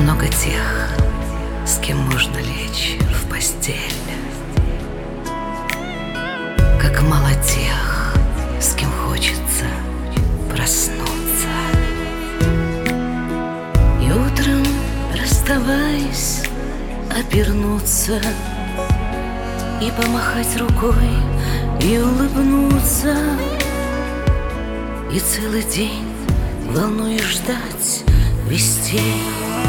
много тех, с кем можно лечь в постель. Как мало тех, с кем хочется проснуться. И утром, расставаясь, обернуться и помахать рукой, и улыбнуться. И целый день волнуешь ждать вестей.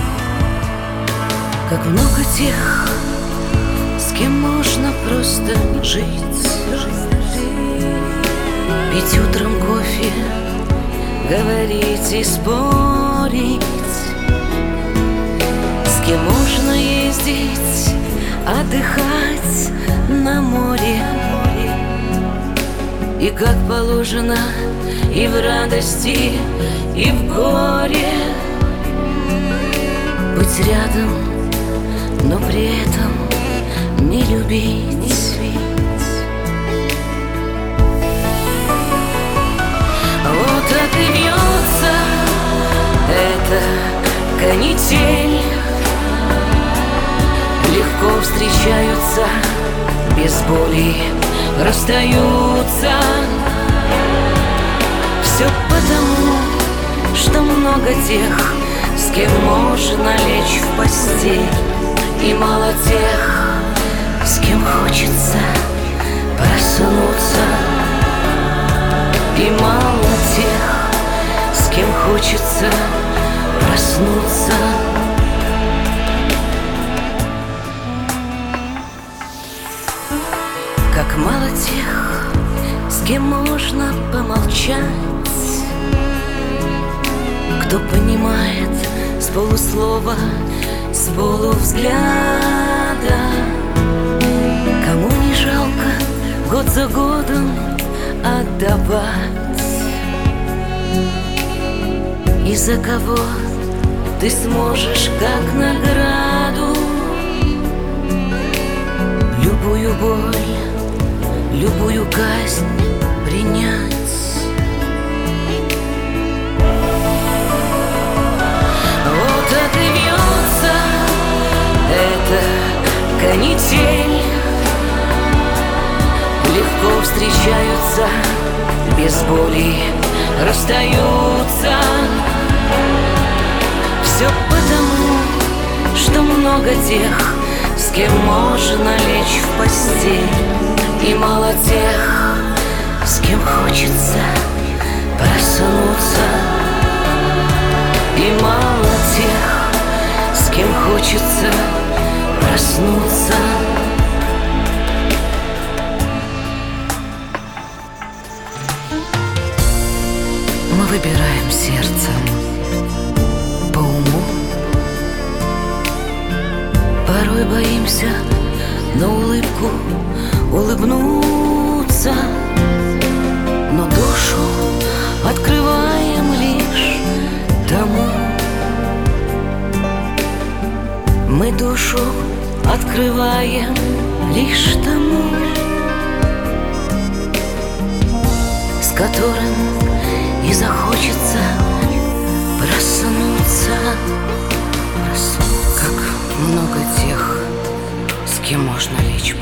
Как много тех, с кем можно просто жить, пить утром кофе, говорить и спорить, с кем можно ездить, отдыхать на море. И как положено, и в радости, и в горе быть рядом, но при этом не любить. Вот так и вьется эта канитель. Легко встречаются, без боли расстаются. Все потому, что много тех, с кем можно лечь в постель. И мало тех, с кем хочется проснуться. И мало тех, с кем хочется проснуться. Как мало тех, с кем можно помолчать, кто понимает с полуслова, с полувзгляда, кому не жалко год за годом отдавать, и за кого ты сможешь как награду любую боль, любую казнь принять. Вот так и вьется эта канитель. Легко встречаются, без боли расстаются. Все потому, что много тех, с кем можно лечь в постель. И мало тех, с кем хочется проснуться. И мало тех, с кем хочется проснуться. Мы выбираем сердцем, по уму. Порой боимся на улыбку улыбнуться, но душу открываем лишь тому. Мы душу открываем лишь тому, с которым и захочется проснуться. Как много тех, с кем можно лечь